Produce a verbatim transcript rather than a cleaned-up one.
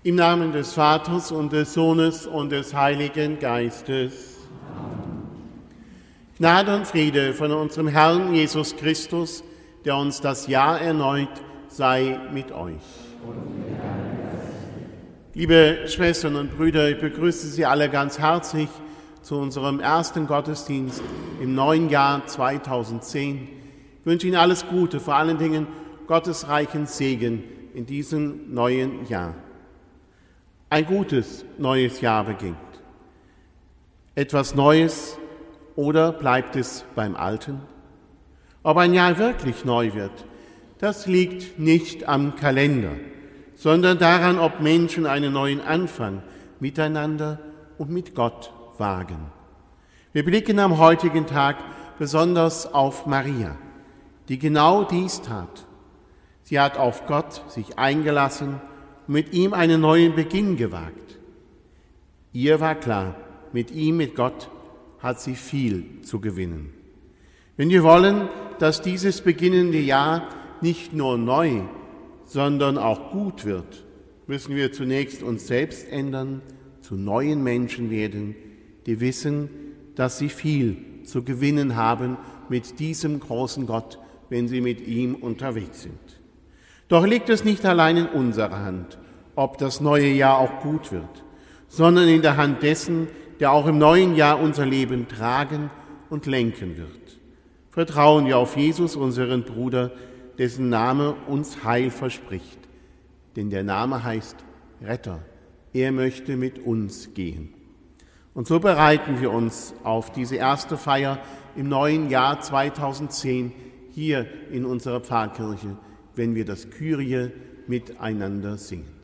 Im Namen des Vaters und des Sohnes und des Heiligen Geistes. Gnade und Friede von unserem Herrn Jesus Christus, der uns das Jahr erneut, sei mit euch. Liebe Schwestern und Brüder, ich begrüße Sie alle ganz herzlich zu unserem ersten Gottesdienst im neuen Jahr zweitausendzehn. Ich wünsche Ihnen alles Gute, vor allen Dingen Gottes reichen Segen in diesem neuen Jahr. Ein gutes neues Jahr beginnt. Etwas Neues oder bleibt es beim Alten? Ob ein Jahr wirklich neu wird, das liegt nicht am Kalender, sondern daran, ob Menschen einen neuen Anfang miteinander und mit Gott wagen. Wir blicken am heutigen Tag besonders auf Maria, die genau dies tat. Sie hat auf Gott sich eingelassen und mit ihm einen neuen Beginn gewagt. Ihr war klar, mit ihm, mit Gott, hat sie viel zu gewinnen. Wenn wir wollen, dass dieses beginnende Jahr nicht nur neu, sondern auch gut wird, müssen wir zunächst uns selbst ändern, zu neuen Menschen werden, die wissen, dass sie viel zu gewinnen haben mit diesem großen Gott, wenn sie mit ihm unterwegs sind. Doch liegt es nicht allein in unserer Hand, ob das neue Jahr auch gut wird, sondern in der Hand dessen, der auch im neuen Jahr unser Leben tragen und lenken wird. Vertrauen wir auf Jesus, unseren Bruder, dessen Name uns Heil verspricht. Denn der Name heißt Retter. Er möchte mit uns gehen. Und so bereiten wir uns auf diese erste Feier im neuen Jahr zweitausendzehn hier in unserer Pfarrkirche, wenn wir das Kyrie miteinander singen.